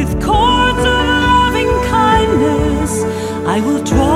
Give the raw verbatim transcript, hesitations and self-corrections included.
with cords of loving kindness. I will draw